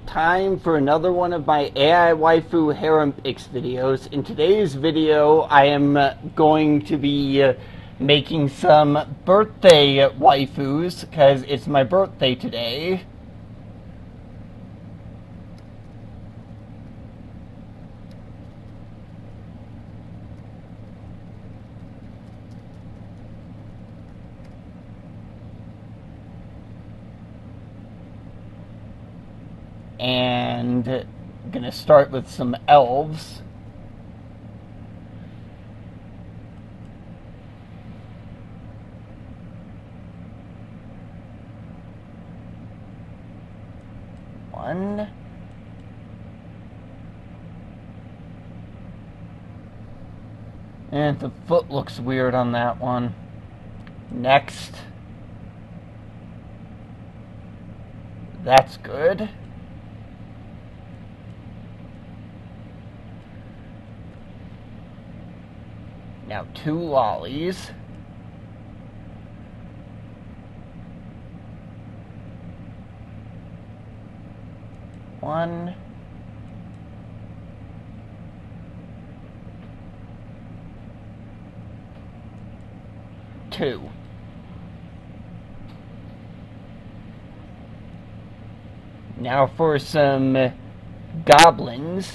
time for another one of my AI Waifu Harem Picks videos. In today's video, I am going to be making some birthday waifus, because it's my birthday today. And I'm gonna start with some elves. One. And the foot looks weird on that one. Next. That's good. Now 2 lollies. One. Two. Now for some goblins.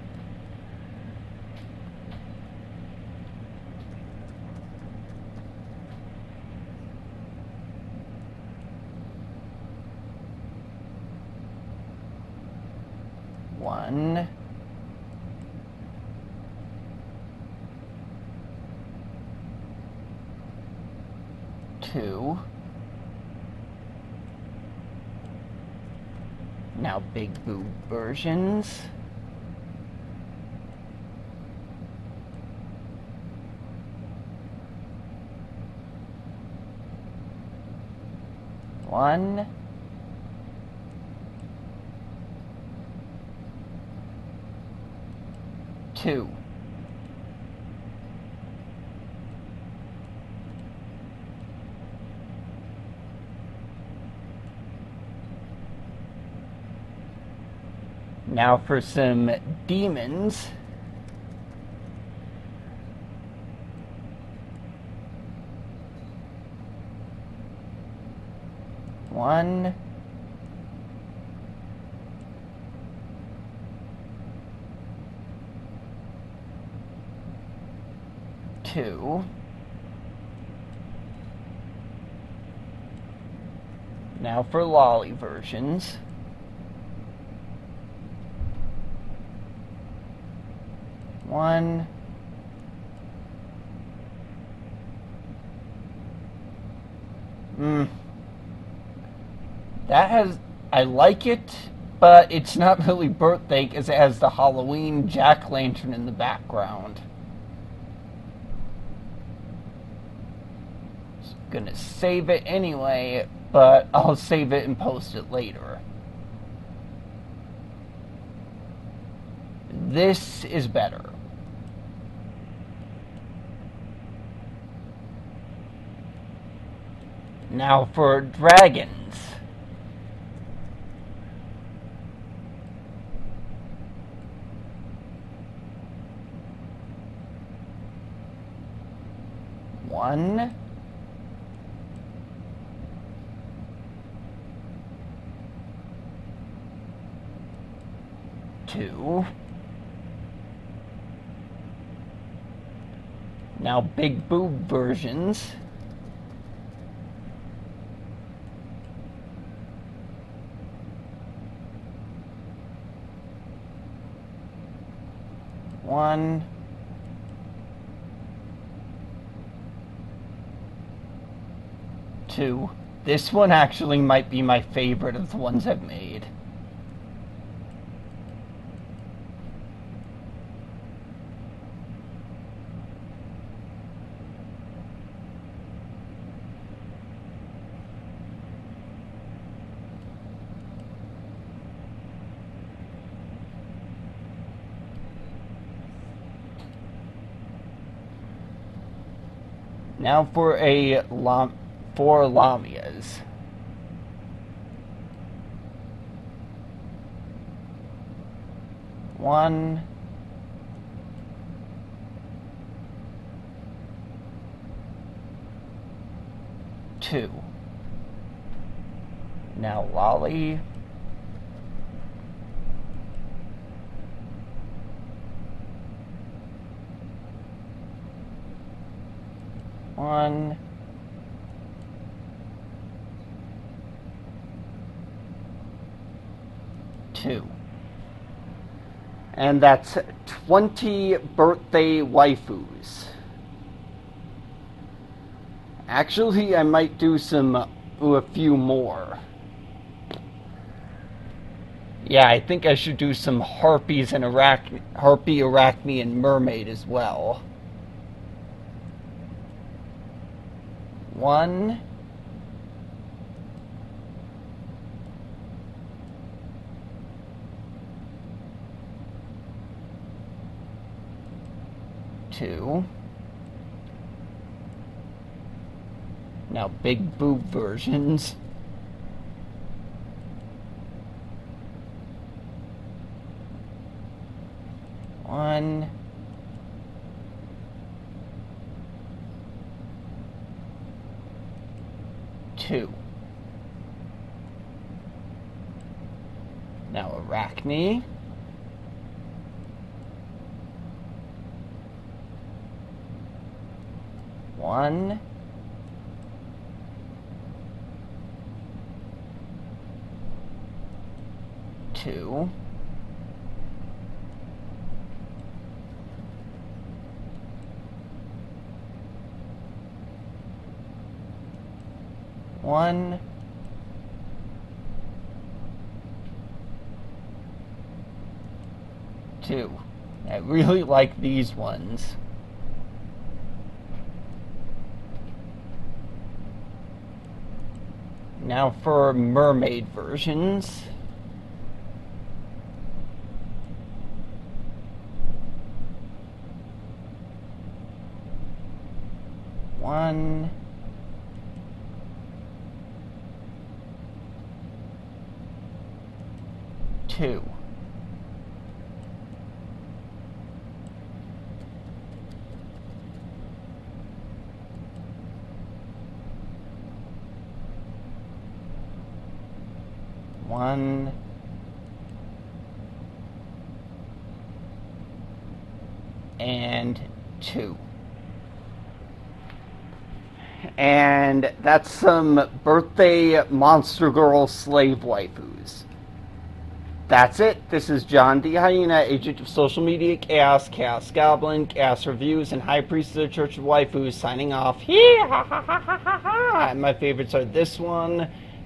One. Two. Now big boob versions. One. Two. Now for some demons. One. Two. Now for lolly versions. One. That has, I like it, but it's not really birthday because it has the Halloween jack-o'-lantern in the background. Just gonna save it anyway, but I'll save it and post it later. This is better. Now for dragons. One. Two. Now big boob versions. One. Two. This one actually might be my favorite of the ones I've made. Now for four Lamias. 1, 2. Now Lolly. 1, 2. And that's 20 birthday waifus. Actually, I might do a few more. Yeah, I think I should do some harpies and harpy, arachne, and mermaid as well. 1, 2. Now big boob versions. 1, 2. Now arachne. 1, 2. 1, 2. I really like these ones. Now for mermaid versions. 1, 2. 1, and 2. And that's some birthday Monster Girl slave waifus. That's it. This is John D. Hyena, agent of social media chaos, Chaos Goblin, Chaos Reviews, and High Priest of the Church of Waifus, signing off. Hee ha ha ha ha ha ha. My favorites are this one,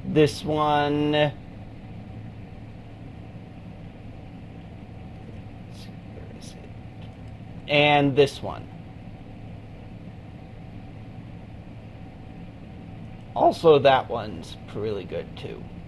and this one. Also, that one's really good too.